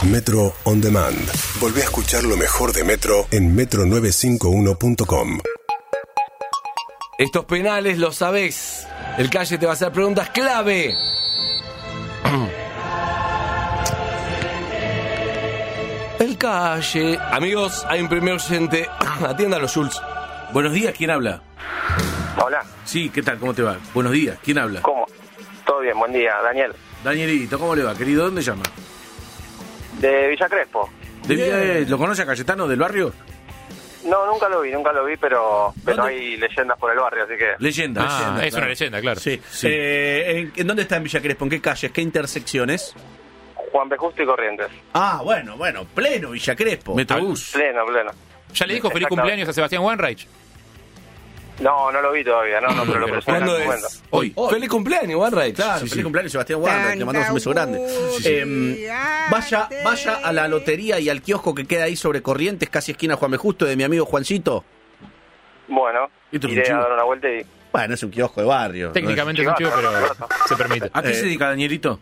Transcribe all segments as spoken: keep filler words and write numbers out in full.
Metro On Demand. Volvé a escuchar lo mejor de Metro en metro novecientos cincuenta y uno punto com. Estos penales los sabés. El Calle te va a hacer preguntas clave. El Calle. Amigos, hay un primer oyente. Atiéndalo, Jules. Buenos días, ¿quién habla? Hola. Sí, ¿qué tal? ¿Cómo te va? Buenos días, ¿quién habla? ¿Cómo? Todo bien, buen día, Daniel. Danielito, ¿cómo le va, querido? ¿Dónde llama? De Villa Crespo. ¿De Villa- ¿Lo conoce a Cayetano del barrio? No, nunca lo vi, nunca lo vi, pero pero ¿Dónde? hay leyendas por el barrio, así que... Leyenda. Ah, leyenda, es claro. una leyenda, claro. Sí. Sí. Eh, ¿en, en dónde está en Villa Crespo? ¿En qué calles? ¿Qué intersecciones? Juan P. Justo y Corrientes. Ah, bueno, bueno, pleno Villa Crespo. Metrobús. Pleno, pleno. ¿Ya le dijo feliz Exactamente. cumpleaños a Sebastián Wanreich? No, no lo vi todavía, no, no, pero lo pensé en ¿Cuándo algún es? momento. Hoy. Feliz cumpleaños, Warright. Claro, Sí, feliz sí. cumpleaños Sebastián Wanda, le mandamos un beso grande. Eh, vaya, vaya a la lotería y al kiosco que queda ahí sobre Corrientes, casi esquina Juan B. Justo, de mi amigo Juancito. Bueno, Esto es un iré a chivo. dar una vuelta y... Bueno, es un kiosco de barrio. Técnicamente es un chivo, pero se permite. ¿A qué Eh. se dedica Danielito?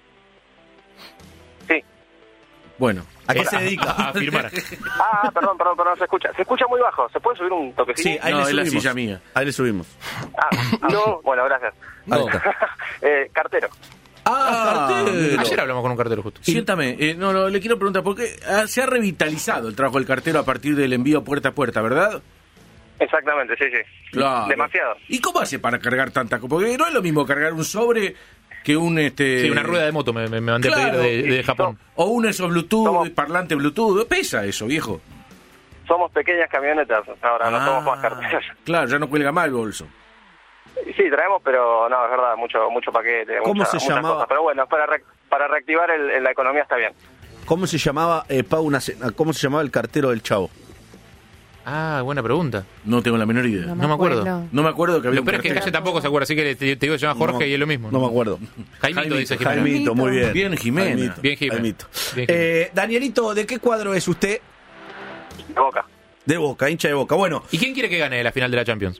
Sí. Bueno. ¿A qué Eh, se dedica? A firmar. Ah, perdón, perdón, perdón, se escucha. Se escucha muy bajo, ¿se puede subir un toquecito? Sí, ahí No, le es la subimos. silla mía. Ahí le subimos. Ah, no, bueno, gracias. No. eh, cartero. Ah, cartero. Ayer hablamos con un cartero justo. Siéntame, eh, no, no, le quiero preguntar, porque ah, se ha revitalizado el trabajo del cartero a partir del envío puerta a puerta, ¿verdad? Exactamente, sí, sí. Claro. Demasiado. ¿Y cómo hace para cargar tanta cosa? Porque no es lo mismo cargar un sobre que un... este Sí, una rueda de moto me, me, me mandé Claro. a pedir de, de Japón. O un esos Bluetooth, Somos- parlante Bluetooth. Pesa eso, viejo. Somos pequeñas camionetas, ahora no Ah, somos más carteros. Claro, ya no cuelga más el bolso. Sí, traemos, pero no, es verdad, mucho mucho paquete. ¿Cómo mucha- se muchas llamaba? cosas. Pero bueno, para, re- para reactivar el- el- la economía está bien. ¿Cómo se llamaba, eh, Pau, una cena? ¿Cómo se llamaba el cartero del Chavo? Ah, buena pregunta. No tengo la menor idea. No me acuerdo. No me acuerdo que había Lo un peor es que cartero. Calle tampoco se acuerda, así que te, te digo que se llama Jorge No, y es lo mismo. No me acuerdo. Jaimito, Jaimito, dice Jimena. Jaimito, muy bien. Bien, Jimena. Jaimito. Bien, Jimena. Jaimito. Bien, Jimena. Eh, Danielito, ¿de qué cuadro es usted? De Boca. De Boca, hincha de Boca. Bueno, ¿Y quién quiere que gane la final de la Champions?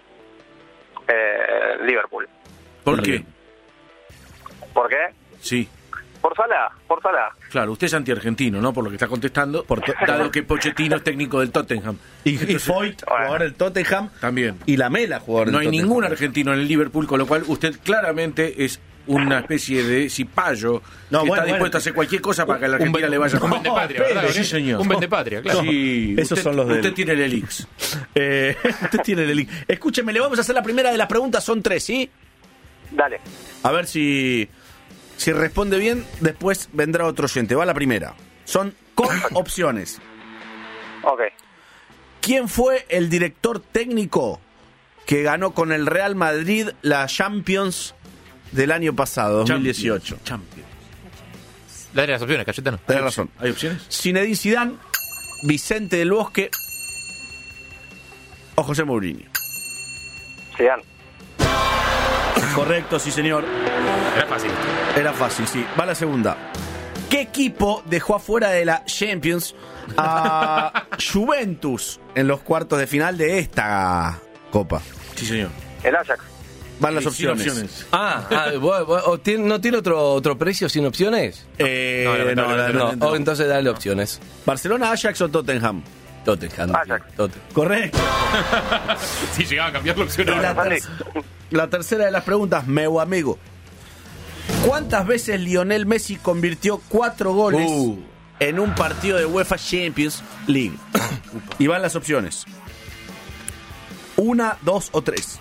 Eh, Liverpool. ¿Por qué? ¿Por qué? Sí. Por Salah, por Salah. Claro, usted es anti-argentino, ¿no? Por lo que está contestando. Por to- dado que Pochettino es técnico del Tottenham. y, y Foyt, jugador del Tottenham. También. Y Lamela, jugador del No hay Tottenham. ningún argentino en el Liverpool, con lo cual usted claramente es una especie de cipayo No, que bueno, está dispuesto bueno. a hacer cualquier cosa para que la Argentina ven- le vaya un mal. vendepatria, No, ¿verdad? pero sí, señor. Un vendepatria, claro. Sí, Esos usted- son los del- Usted tiene el elix. Eh, usted tiene el link. Escúcheme, le vamos a hacer la primera de las preguntas. Son tres, ¿sí? Dale. A ver si, si responde bien. Después vendrá otro oyente. Va la primera. Son con opciones. Ok. ¿Quién fue el director técnico que ganó con el Real Madrid la Champions del año pasado, dos mil dieciocho? Champions. Dale las opciones, Cayetano. Tenés razón. ¿Hay opciones? Zinedine Zidane, Vicente del Bosque o José Mourinho. Zidane. Correcto, sí señor. Era fácil. Era fácil, sí. Va la segunda. ¿Qué equipo dejó afuera de la Champions a Juventus en los cuartos de final de esta Copa? Sí, señor. El Ajax. Van las Sí, sin opciones. Ah, ah ¿vos- vos- o tiene- ¿no tiene otro otro precio sin opciones? Eh, No, no, lamentablemente no, No, no. o entonces dale opciones. ¿Barcelona, Ajax o Tottenham? Tottenham. Ajax. Tottenham. Correcto. Si llegaba a cambiar la opción. Y la, Vale. ter- la tercera de las preguntas, meu amigo. ¿Cuántas veces Lionel Messi convirtió cuatro goles Uh. en un partido de UEFA Champions League? Y van las opciones. Una, dos o tres.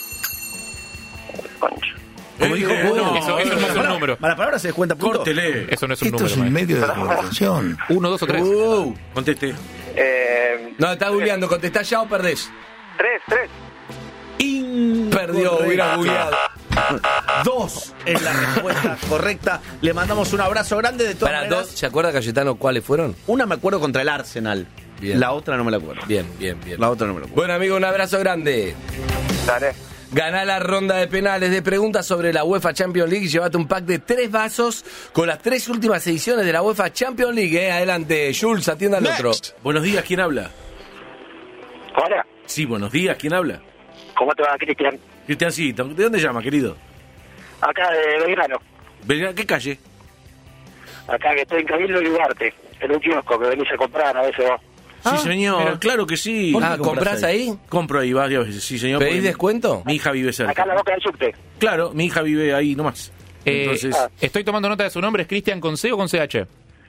Concha. Como dijo Eh, Google. no, eso- eso no es un Para- número. Para la palabra se descuenta punto. Córtele. Eso no es un Esto número. es un maestro. medio de comunicación. Uno, dos o tres. Uh, Conteste. Eh, no, está googleando. ¿Contestás ya o perdés? tres, tres. Perdió, hubiera googleado. Dos es la respuesta correcta. Le mandamos un abrazo grande de todas Para maneras. dos, ¿se acuerda, Cayetano, cuáles fueron? Una me acuerdo contra el Arsenal. Bien. La otra no me la acuerdo. Bien, bien, bien. La otra no me la acuerdo. Bueno, amigo, un abrazo grande. Dale. Ganá la ronda de penales de preguntas sobre la UEFA Champions League y llévate un pack de tres vasos con las tres últimas ediciones de la UEFA Champions League. ¿eh? Adelante, Jules, atienda al otro. Buenos días, ¿quién habla? Hola. Sí, buenos días, ¿quién habla? ¿Cómo te va, Cristian? Cristiancito, ¿de dónde llama, querido? Acá de Belgrano. Belgrano, ¿qué calle? Acá que estoy en Cabildo y Ugarte, en un kiosco que venís a comprar a veces vos. Sí, Ah, señor, pero- claro que sí. Ah, ¿comprás ahí? Compro ahí varias veces, sí, señor. ¿Pedís porque descuento? Mi hija vive cerca. Acá en la boca del subte. Claro, mi hija vive ahí nomás. Eh, Entonces, ah. Estoy tomando nota de su nombre. ¿Es Cristian con C o con C H?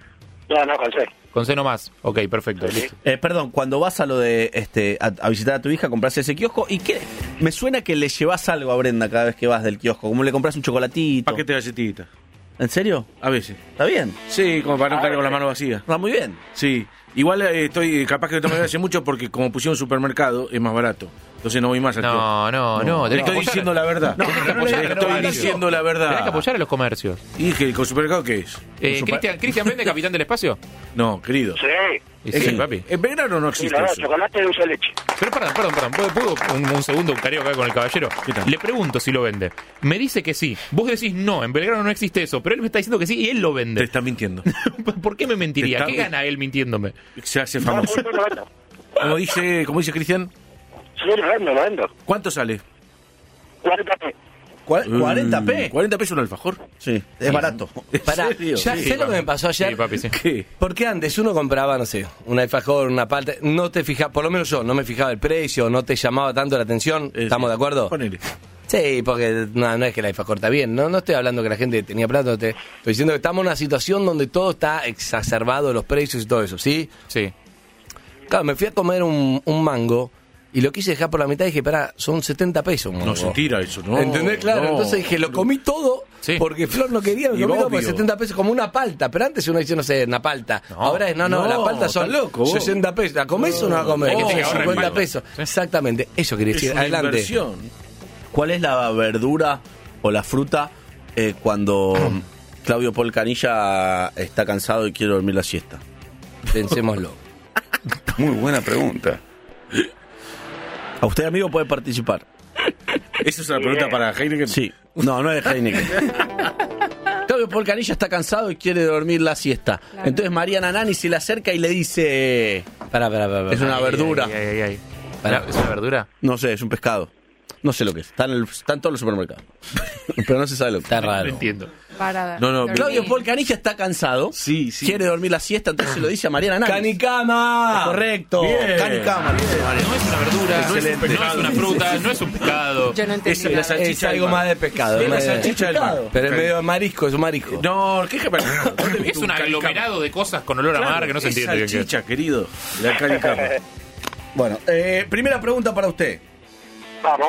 No, no, con C. Con C nomás. Ok, perfecto. Sí. Listo. Eh, perdón, cuando vas a lo de este a, a visitar a tu hija, compras ese kiosco y qué me suena que le llevas algo a Brenda cada vez que vas del kiosco, como le compras un chocolatito. paquete de galletitas. ¿En serio? A veces. ¿Está bien? Sí, como para no Ah, cargar con la sí. mano vacía. Está muy bien. Sí. Igual eh, estoy capaz que no tomo hace mucho porque como pusieron un supermercado es más barato. Entonces no voy más al kiosco. No, no, no. Te tenés que estoy apoyar- diciendo la verdad. No, tenés que apoyar a los estoy comercios. diciendo la Tenés que verdad. apoyar a los comercios. ¿Y dije, con supermercado qué es? Eh, Cristian, ¿Cristian vende Capitán del Espacio? No, querido. Sí. Y sí, papi. En Belgrano no Sí, existe la verdad, eso. chocolate de dulce de leche. Pero perdón, perdón, perdón. ¿Puedo, puedo un, un segundo un careo acá con el caballero? ¿Qué tal? Le pregunto si lo vende. Me dice que sí. Vos decís no, en Belgrano no existe eso. Pero él me está diciendo que sí y él lo Te vende. está mintiendo. ¿Por qué me mentiría? Te está- ¿Qué gana él mintiéndome? Se hace No, famoso. no, lo vendo. Como dice, como dice Cristian, Sí, lo vendo, lo vendo. ¿cuánto sale? cuarenta pe. Cua- ¿cuarenta pe? Mm, ¿cuarenta pesos un alfajor? Sí, es barato. ¿En Pará, serio? ya Sí, sé lo que me pasó ayer. Sí, papi, sí. ¿Qué? Porque antes uno compraba, no sé, un alfajor, una palta, no te fijaba, por lo menos yo, no me fijaba el precio, no te llamaba tanto la atención, Eh, ¿estamos sí. de acuerdo? Ponele. Sí, porque no, no es que el alfajor está bien, no, no estoy hablando que la gente tenía plata, no te, estoy diciendo que estamos en una situación donde todo está exacerbado, los precios y todo eso, ¿sí? Sí. Claro, me fui a comer un, un mango y lo quise dejar por la mitad y dije, pará, son setenta pesos un mango. No se tira eso, ¿no? ¿Entendés? Claro, no. entonces dije, lo comí todo Sí. porque Flor no quería, me Y comí todo por obvio. setenta pesos, como una palta. Pero antes uno decía, no sé, una palta. No. Ahora es, no, no, No, la palta son estás loco, vos. sesenta pesos. ¿La comés o no la comés? Hay gente que Oh, ahorra en cincuenta mango. pesos. Sí. Exactamente, eso quería Es decir. una Adelante. inversión. ¿Cuál es la verdura o la fruta eh, cuando Claudio Paul Canilla está cansado y quiere dormir la siesta? Pensémoslo. Muy buena pregunta. A usted, amigo, puede participar. Esa es una pregunta para Heineken. Sí. No, no es de Heineken. Claudio Paul Canilla está cansado y quiere dormir la siesta. Entonces Mariana Nani se le acerca y le dice... Pará, pará, pará. pará. Es una Ay, verdura. ay, ay, ay. Pará. ¿Es una verdura? No sé, es un pescado. No sé lo que es. Está en, el- está en todos los supermercados. Pero no se sabe lo que es. Está No raro. entiendo. Para No, no, dormir. Claudio Paul Canilla está cansado. Sí, sí. Quiere dormir la siesta, entonces se lo dice a Mariana Nani. ¡Canicama! Correcto. Bien. Canicama. No es una verdura, no es, Excelente. no es una fruta, no es un pescado. Yo no entendí Es la nada. salchicha Es del algo mar. más de pescado. Es la más de- salchicha del mar. Pero es medio marisco, es un marisco. No, ¿qué es Es un aglomerado de cosas con olor a mar que no se es entiende bien qué es. salchicha, querido. La canicama. Bueno, eh, primera pregunta para usted. Vamos.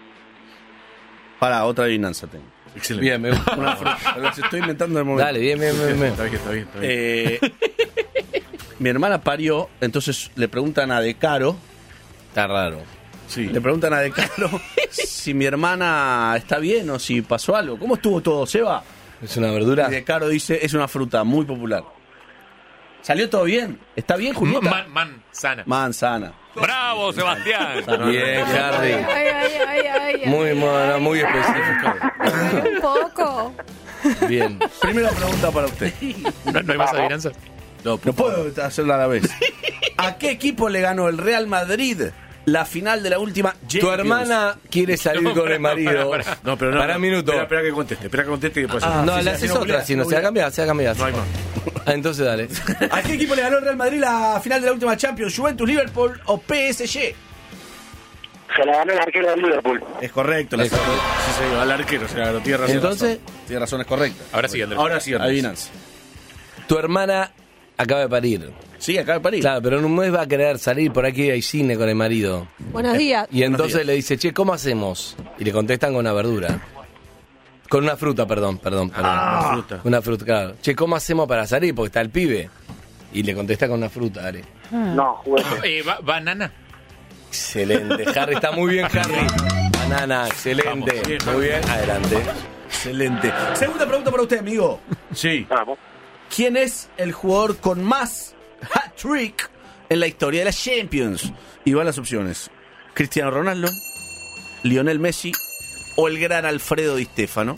Para otra adivinanza tengo. Excelente. Bien, me gusta. Una fruta. Las estoy inventando en el momento. Dale, bien, bien, bien, bien. Está bien, está bien. Está bien. Eh, mi hermana parió, entonces le preguntan a Decaro, Está raro. sí. le preguntan a Decaro si mi hermana está bien o si pasó algo. ¿Cómo estuvo todo, Seba? ¿Es una verdura? Y Decaro dice, es una fruta muy popular. ¿Salió todo bien? ¿Está bien, Julieta? Man, manzana. Manzana. ¡Bravo, Sebastián! Bien, Harry. Ay, ay, ay, ay, ay. Muy, mono, muy específico. Un poco. Bien. Primera pregunta para usted. ¿No, no hay más adivinanzas? No, No puedo hacerla a la vez. ¿A qué equipo le ganó el Real Madrid la final de la última Champions? Tu hermana quiere salir No, con pará, el marido. pará, pará. No, pero no. Para no. un minuto. Espera, espera que conteste. Espera que conteste y después. Ah, no, Sí, le sí, haces no, otra, no, si no se va a cambiar, se va a cambiar. No hay más. Ah, entonces dale. ¿A qué equipo le ganó el Real Madrid la final de la última Champions? ¿Juventus, Liverpool o P S G? Se la ganó el arquero del Liverpool. Es correcto. La Es correcto. Sí, sí, al arquero, se la tiene razón. Entonces, Tiene razón, es correcta. Ahora sí, Andrés. Ahora sí, Andrés. Adivinanza. tu hermana acaba de parir. Sí, acá de París. Claro, pero en un mes va a querer salir por aquí hay cine con el marido. Buenos días. Y entonces días. le dice, che, ¿cómo hacemos? Y le contestan con una verdura. Con una fruta, perdón, perdón, perdón. Una fruta. Una fruta, claro. Che, ¿cómo hacemos para salir? Porque está el pibe. Y le contesta con una fruta, dale. No, juguete. Eh, ba- banana. Excelente, Harry, está muy bien, Harry. Banana, excelente. Vamos, bien, Muy bien, adelante. Excelente. Segunda pregunta para usted, amigo. Sí. Vamos. ¿Quién es el jugador con más hat-trick en la historia de la Champions? Y van las opciones. Cristiano Ronaldo, Lionel Messi o el gran Alfredo Di Stéfano.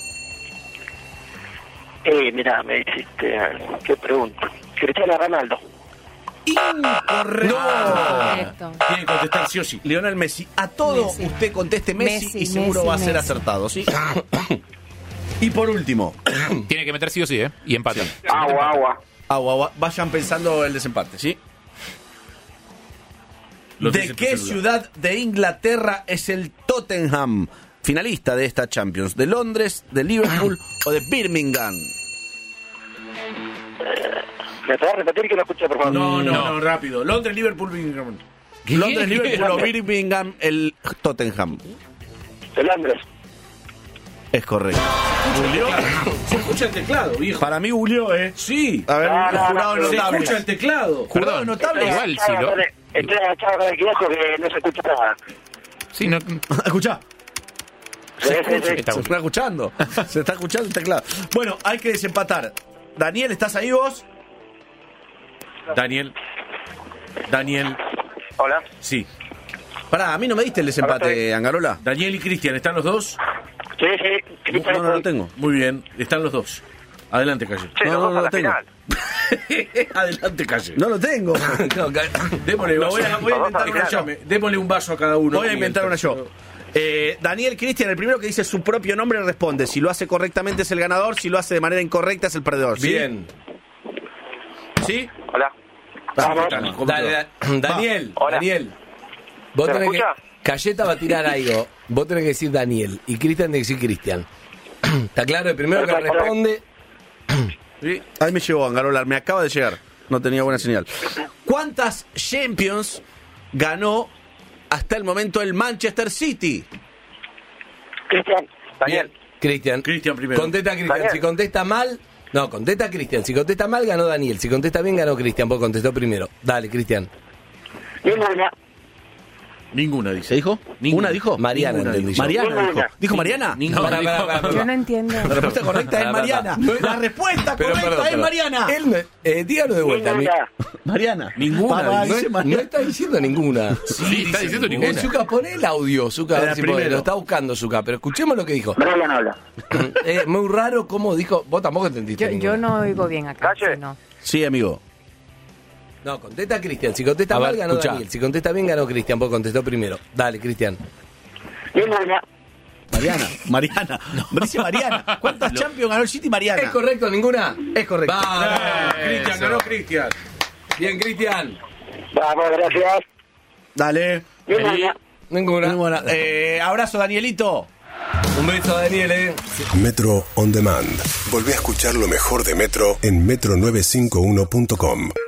Eh, mira, me hiciste... ¿Qué pregunta? Cristiano Ronaldo. Incorrecto. Correcto. Tiene que contestar sí o sí. Lionel Messi. A todo Messi. usted conteste Messi, Messi, y seguro Messi, va a ser Messi. acertado, ¿sí? Y por último, Tiene que meter sí o sí, ¿eh? Y empate. Agua, agua. agua, agua, vayan pensando el desempate, ¿sí? Los ¿De dice tu qué celular. ciudad de Inglaterra es el Tottenham? Finalista de esta Champions. ¿De Londres, de Liverpool o de Birmingham? ¿Me podés repetir que no escuché, por favor? No, no, No. no, rápido. Londres, Liverpool, Birmingham. ¿Qué? Londres, ¿Qué? Liverpool o Birmingham, el Tottenham. De Londres. Es correcto. ¿Googleó? Se escucha el teclado, viejo. Para mí googleó, ¿eh? Sí. A ver, No, no, jurado no, Se notable. escucha el teclado. Jurado Perdón, notable. igual sí, ¿no? Estoy agachado con el kiosco que no se escucha nada. Sí, no. Escuchá. Sí, sí, sí. Está Se está escuchando. Se está escuchando el teclado. Bueno, hay que desempatar. Daniel, ¿estás ahí vos? Daniel. Daniel. Hola. Sí. Pará, a mí no me diste el Acá desempate, estoy. Angarola. Daniel y Cristian, ¿están los dos? Sí, sí. No, no, no lo tengo. Muy bien, están los dos. Adelante, Calle. Sí, No, los no, dos no a lo la tengo. final. Adelante, Calle. No lo tengo. No, ca- Démosle, Lo voy a- voy a vaso- inventar una yo. Escúchame, démosle un vaso a cada uno. Voy a inventar una yo. Eh, Daniel Cristian, el primero que dice su propio nombre responde. Si lo hace correctamente es el ganador, si lo hace de manera incorrecta es el perdedor. ¿sí? Bien. ¿Sí? Hola. Vamos. Dale, ¿cómo Dale, te va? da- Daniel, Hola. Daniel. Vos ¿Se me tenés que. escucha? Cayeta va a tirar algo. Vos tenés que decir Daniel. Y Cristian tiene que decir Cristian. ¿Está claro? El primero que Perfecto. responde. Sí. Ahí me llegó Angarola, me acaba de llegar. No tenía buena señal. ¿Cuántas Champions ganó hasta el momento el Manchester City? Cristian. Daniel. Bien. Cristian. Cristian primero. Contesta Cristian. Daniel. Si contesta mal. No, contesta Cristian. Si contesta mal, ganó Daniel. Si contesta bien, ganó Cristian. Porque contestó primero. Dale, Cristian. Ninguna. Ninguna, dice. ¿Se dijo? Ninguna. ¿Una dijo? Mariana, Ninguna entendí dijo. yo. Mariana dijo. Ninguna. ¿Dijo Mariana? Ninguna. Pará, pará, pará, pará. Yo no entiendo. La respuesta correcta es Pará, Mariana. pará. La respuesta Pero, correcta perdón, es perdón. Mariana. Él no- eh, dígalo de vuelta. mi- Ninguna. Mariana. Ninguna, Papá, dice. dice No, Mariana. no está diciendo ninguna. Sí, está diciendo Eh, ninguna. Zucca, poné el audio, Zucca, a Era ver si podés. primero. Lo está buscando Zucca, pero escuchemos lo que dijo. Brian habla. Es muy raro cómo dijo. Vos tampoco entendiste. Yo, ninguna. yo no oigo bien acá. Calle. sí, no. Sí, amigo. No, contesta Cristian. Si contesta A mal, ver, ganó escuchá. Daniel. Si contesta bien, ganó Cristian, porque contestó primero. Dale, Cristian. Ninguna. Mariana. Mariana. Me dice Mariana. ¿Cuántas Champions ganó el City Mariana? ¿Es correcto ninguna? Es correcto. Va, Cristian, eso. ganó Cristian. Bien, Cristian. Vamos, gracias. Dale. Ninguna. Ninguna. Muy buena. Eh, abrazo, Danielito. Un beso, Daniel, eh. Metro On Demand. Volvé a escuchar lo mejor de Metro en metro novecientos cincuenta y uno punto com.